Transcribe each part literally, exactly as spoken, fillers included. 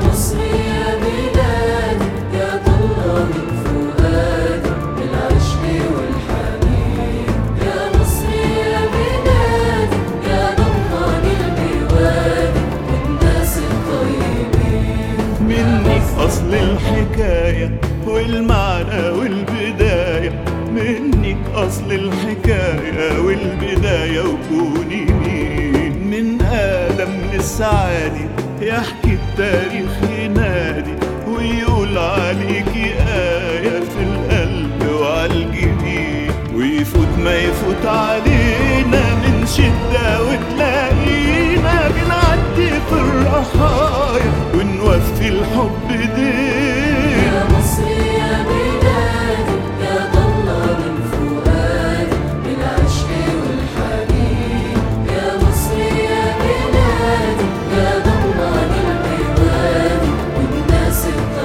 مصر يا بلادي يا طلة من فؤادي بالعشق والحنين. يا مصر يا بلادي يا ضمان البوادي والناس الطيبين. منك أصل الحكاية والمعنى والبداية، منك أصل الحكاية والبداية. وكوني مين من آدم للسعادة يحكي التاريخ ينادي ويقول عليكي آية في القلب وعالجبين. ويفوت ما يفوت علينا من شدة وتلاقينا بنعدي في الرخايا ونوفي الحب دين. يا مصر يا بلادي يا طلة من فؤادي بالعشق والحنين. يا مصر يا بلادي يا ضمان البوادي والناس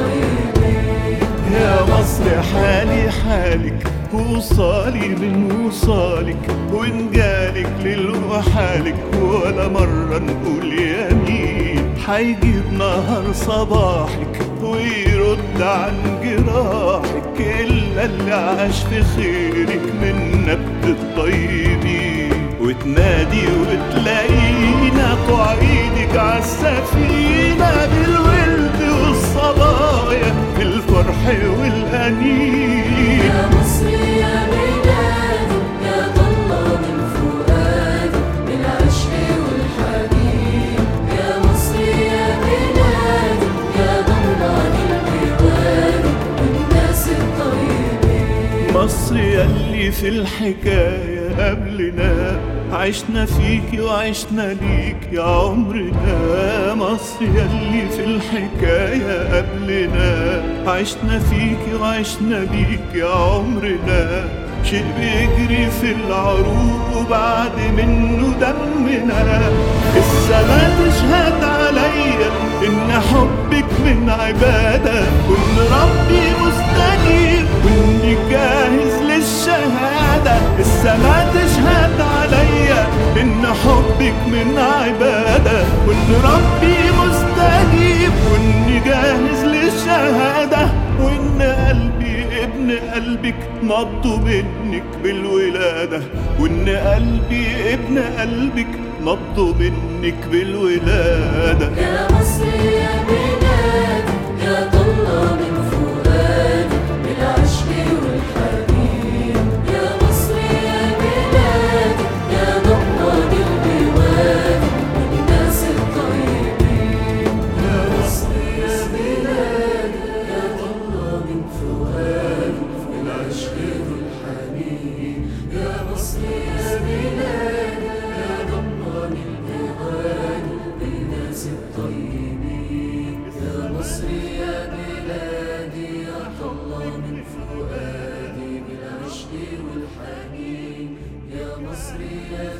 الطيبين. يا مصر حالي حالك وصالي من وصالك، ونجالك للوحالك ولا مرة نقول يمين. حيجيب نهار صباحك ويرد عن جراحك إلا اللي عاش في خيرك من نبت الطيبين. وتنادي وتلاقينا قعيدك عالسفينة بالورد والصبايا بالفرح والأنين. يا مصر يا بلادي يا طلة من فؤادي بالعشق والحنين. يا مصر يا بلادي يا ضمان البوادي والناس الطيبين. مصر يلي في الحكاية قبلنا عشنا فيكي وعشنا ليك يا عمرنا. مصر يلي في الحكاية قبلنا عشنا فيكي وعشنا ليك يا عمرنا. شيء بيجري في العروق وبعد منه دمنا. السما تشهد عليا إن حبك من عبادة، وإن ربي مستجيب وإني جاهز للشهادة. السما تشهد عليا إن حبك من عبادة، وإن ربي مستجيب وإني جاهز للشهادة. وإن قلبي ابن قلبك نبضه منك بالولادة، وإن قلبي ابن قلبك نبضه منك بالولادة. يا مصر يا بلادي يا طلة من فؤادي بالعشق والحنين. يا مصر يا بلادي يا ضمان البوادي والناس الطيبين. يا مصر يا بلادي يا طلة من فؤادي بالعشق والحنين. يا مصر يا بلادي يا ضمان البوادي بالناس الطيبين. يا مصر يا بلادي يا طلة من فؤادي بالعشق والحنين. يا مصر يا